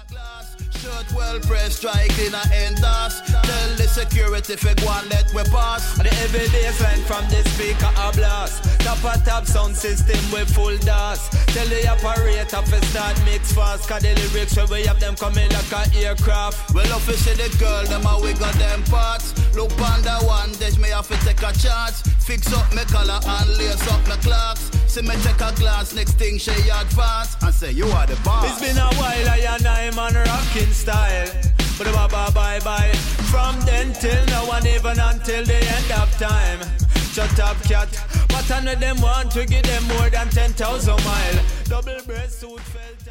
Shirt well pressed, strike in a endos. Tell the security if go and let we pass. And the heavy baseline from the speaker a blast. Top sound system with full dust. Tell the operator to start mix fast. Cause the lyrics where we have them coming like a aircraft. Well off see the girl, them a wig on them parts. Look on the one, dash me have to take a chance. Fix up my collar and lace up my clocks. See me take a glance, next thing she advance. And say you are the boss. It's been a while I and I'm on rocking style. But bye. From then till now and even until the end of time. Shut up cat. But none of them want to give them more than 10,000 miles. Double breast suit felt.